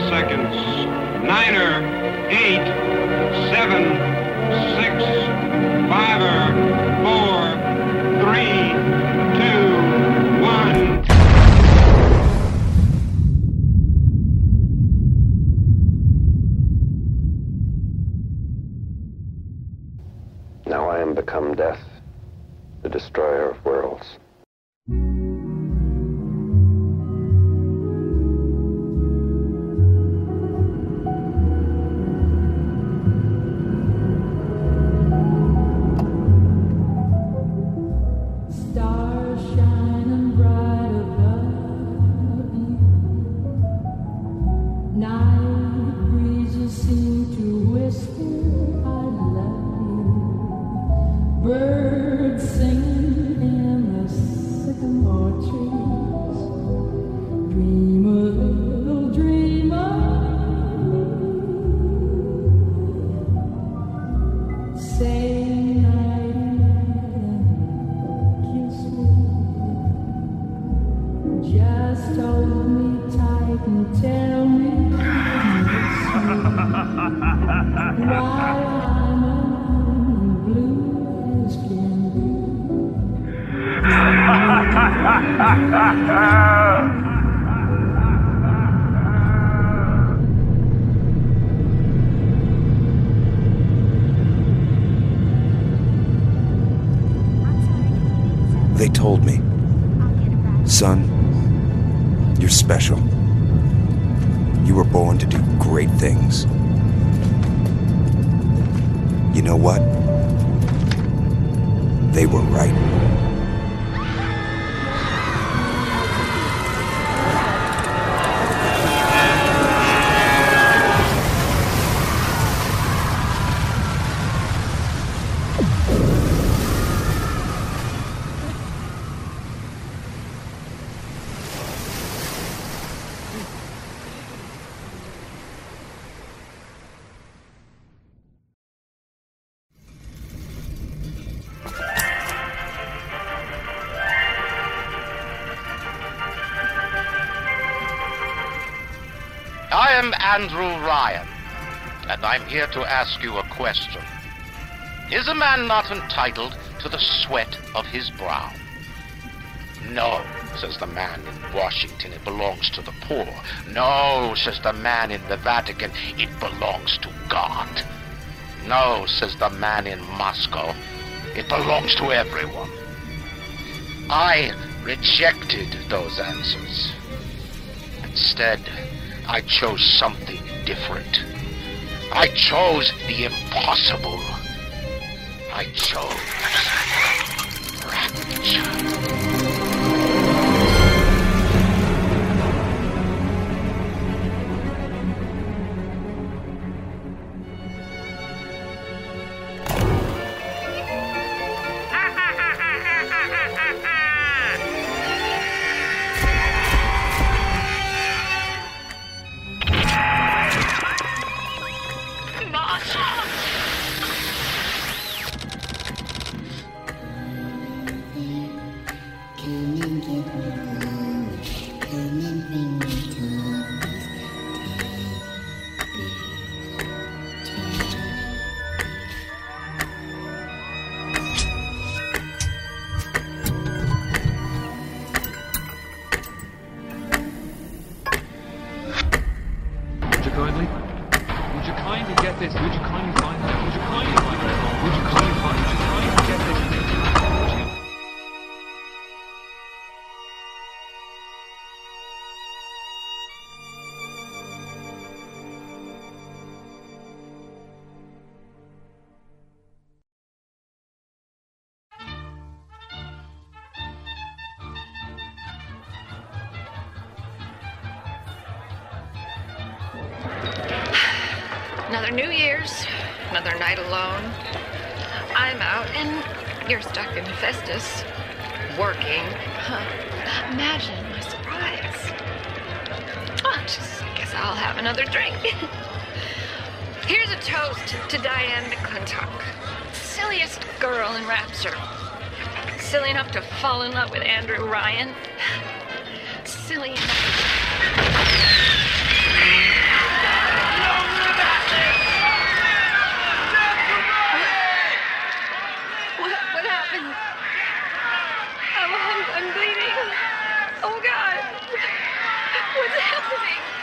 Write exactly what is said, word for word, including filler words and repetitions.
seconds. Niner, eight, seven, six, five, four, three, two, one. Now I am become death, the destroyer of worlds. They told me, son, you're special. You were born to do great things. You know what? They were right. I am Andrew Ryan, and I'm here to ask you a question. Is a man not entitled to the sweat of his brow? No, says the man in Washington, it belongs to the poor. No, says the man in the Vatican, it belongs to God. No, says the man in Moscow, it belongs to everyone. I rejected those answers. Instead, I chose something different. I chose the impossible. I chose rapture. Kindly, would you kindly get this? Would you kindly find that? Would you kindly find that? Would you kindly find? Would you kindly get this? Would you? Another New Year's, another night alone. I'm out and you're stuck in Festus, working. Huh. Imagine my surprise. Oh, just guess I'll have another drink. Here's a toast to Diane McClintock, silliest girl in Rapture. Silly enough to fall in love with Andrew Ryan. Silly enough. happening?